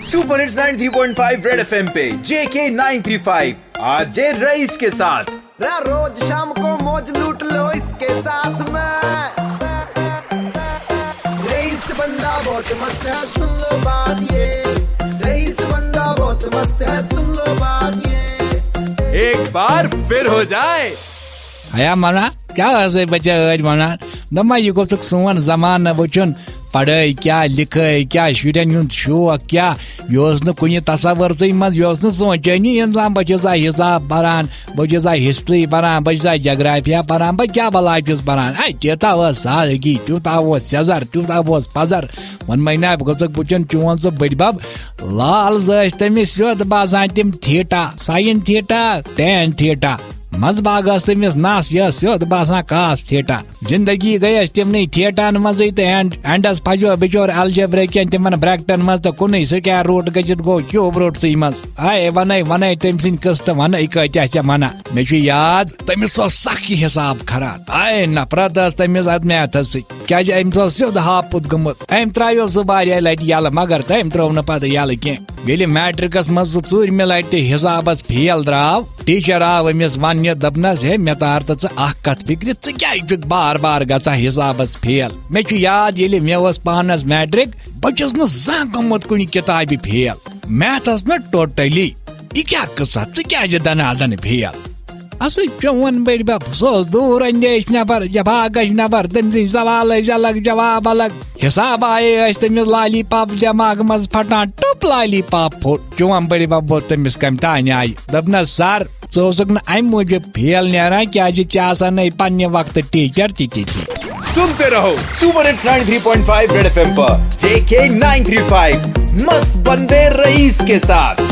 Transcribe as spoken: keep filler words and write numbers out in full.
Super hits ninety three point five red FM पे JK nine three five आज जे rice के साथ। रोज शाम को मौज लूट लो इसके साथ में। रईस बंदा बहुत मस्त है, सुन लो बात ये। रईस बंदा बहुत मस्त है, सुन लो बात ये। एक बार फिर हो जाए आया माना क्या ऐसे बच्चे आज माना दमा ये को तक सोन जमाना बचन पढ़ाई क्या लिखाई क्या शुरन हुंद शौक क्या योस न कुछ तस्वर मज योस न सोचनी इंसान बचस हिसाब परान बचस हिस्ट्री परान बचस जोग्राफिया परान बह क्या बलाय परान आई तीता सादगी तूता सेजर तूता पजर वन महीना गोसक बुचन चोन सो बड़ बब लाल तमिस सोद बसान तम theta sine theta tan theta मजबाग तमिस नस सोद बसान काफ थीटा जिंदगी गई तमन थीटान मज तो एंडस फजो बिचोर अलजब्रा कह तमन ब्रैकेटन मज तो कुन स्क्वायर रूट गजित गो क्यूब रूट मज आए वन वन तम सद कस्त वन कत्या वना मे याद तमिस सख हिसाब खरान आए नफरत तमिस अत मैथस क्या सोद हापुत गमुत अम त्रो सह वारिया लट यल मगर तम त्रो न पत यल कह मैट्रिकस मज ूरम लट हिसाबस फेल द्राव टीचर आव अमिस वन दपनस हे मे तार तो कत फिक्र क्या बार बार गसा हिसाबस फेल मे याद ये मे पानस मैट्रिक बचस न जह गोमुत कुन किताब फेल मैथस न टोटली यह क्या कसा क्या दना दन फेल असल चौन बड़ बब सो दूर अंदेश नफर जब आगश नफर तम सद सवाल अलग जवाब अलग हिसाब आए तमिस लाली पाप दिमाग मज फटान टुप लाली पाप फुट चौन बड़ बब वो तमिस कम तान आई दपनस सर सोसक न अम मूजब फेल नेरान क्या चाहन पन्ने वक्त टीचर ती सुनते रहो super hits ninety three point five red FM पर जेके नाइन थ्री फाइव मस्त बंदे रईस के साथ।